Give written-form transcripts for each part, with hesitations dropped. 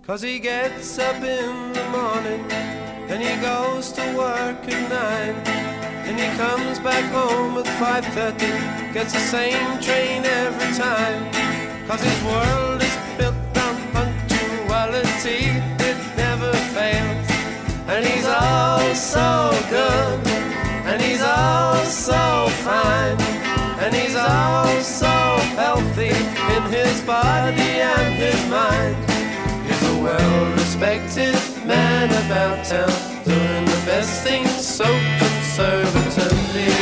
'Cause he gets up in the morning, then he goes to work at 9, and he comes back home at 5:30, gets the same train every time. 'Cause his world is built on punctuality, it never fails. And he's all so good, and he's all so fine, and he's all so healthy in his body and his mind. He's a well-respected man about town, doing the best things so conservatively.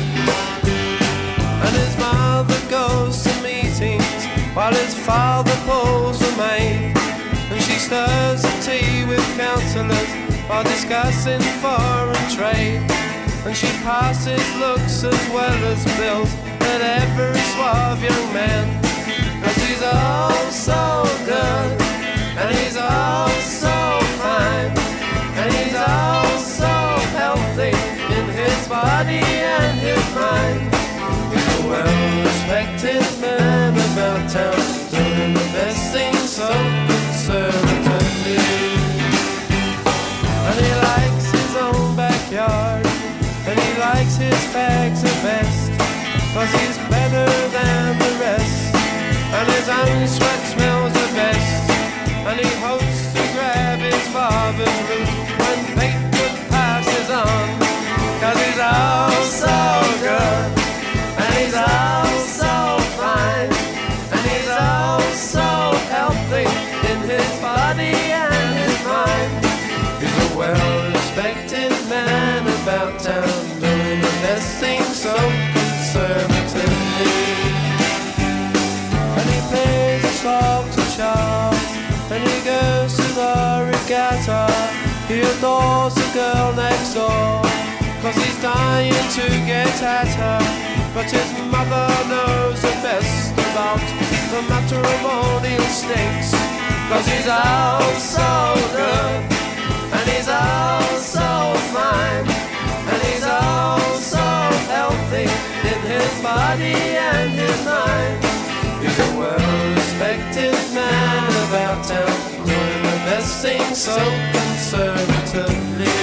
And his mother goes to meetings while his father pulls the maid, and she stirs the tea with counsellors while discussing foreign trade. And she passes looks as well as bills at every suave young man. 'Cause he's all so good, and he's all so fine, and he's all so healthy in his body and his mind. He's a well-respected man about town, doing the best things so conservatively. And he likes his own backyard, and he likes his fags the best, 'cause he's better than the rest, and his own sweat smells the best. And he hopes to grab his father's root when Batewood passes on. 'Cause he's all so good, and he's all so fine, and he's all so healthy in his body and his mind. He's a well-respected man about town, doing the best things so conservatively. And he plays a song to Charles, and he goes to the regatta. He adores the girl next door, 'cause he's dying to get at her. But his mother knows the best about the matrimonial snakes. 'Cause he's all so good, and he's all so fine, and he's all so healthy in his body and his mind. He's a well-respected man about town, doing the best things so conservatively.